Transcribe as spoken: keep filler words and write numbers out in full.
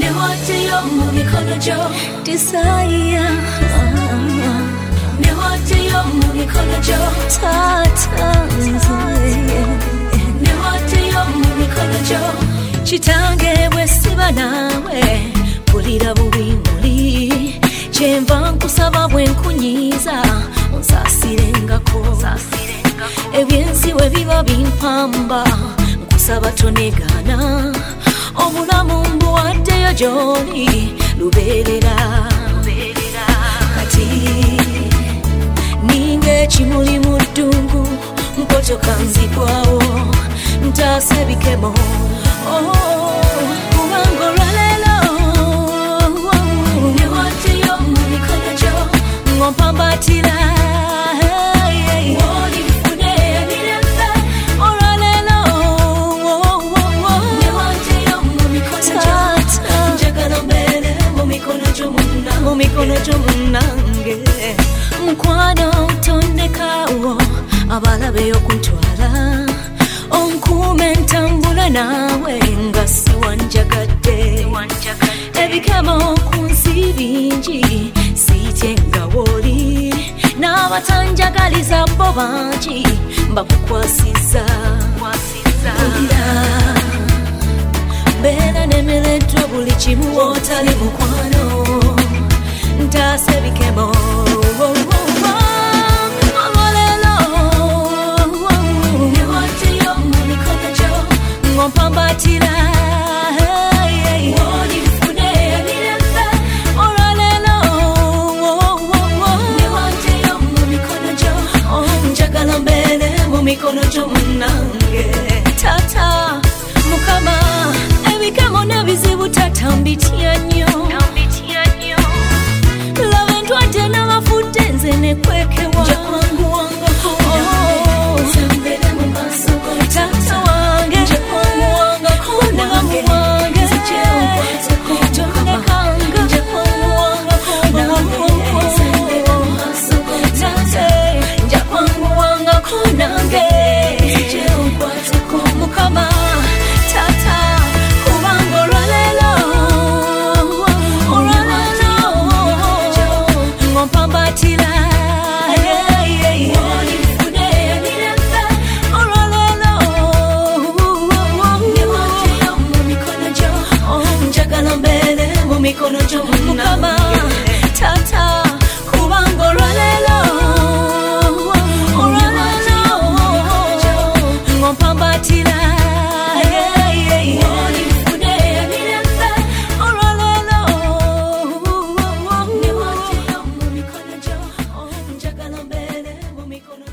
Newateyo mu mikono gyo desire Newateyo mu mikono gyo tata Newateyo mu mikono gyo Chitange bwesiba nawe bulira bubi muli Kyemva nkusaba bwenkunyiza onsasirengako ebyensi we biba bimpamba nkusaba tonegana obulamu mbuwaddeyo gy'oli lubeerera kati ninga ekimuli mu ddungu mpotoka nzigwawo ntaasa ebikemo kubanga olwaleero Newateyo mu mikono gyo ngompambatira Olifune emirembe olwaleero Newateyo mu mikono gyo Njagala mbeere mu mikono gyo munnange mu mikono gyo munnange mukwano tondekaawo abalabe okuntwala onkuume ntambula naawe nga siwanjagadde ebikemo ku nsi bingi siitye nga wooli n'abatanjagaliza bo bangi mbakukwasiza mbeera nemereddwa buli kimu wootali mukwano ntaasa ebikemo Newateyo mu mikono gyo ngompambatira Olifune emirembe olwaleero Newateyo mu mikono gyo njagala mbeere mu mikono gyo munnange tata mukama ebikemo n'ebizibu tata mbitya nnyo laba entwadde n'abafudde nze nekwekewa Njekwanguwangako Sembere mu maaso go tata wange Njekwanguwangako mulamu wange Nzije onkwateko tondekanga Njekwanguwangako Sembere mu maaso go tate nja kwanguwangako nange Nzije onkwateko mukama tata kubanga olwaleero olwaleero ngompambatira Olifune emirembe olwaleero Newateyo mu mikono gyo njagala mbeere mu mikono gyo mukama tata kubanga olwaleero olwaleero ngompambatira Olifune emirembe olwaleero Newateyo mu mikono gyo njagala mbeere mu mikono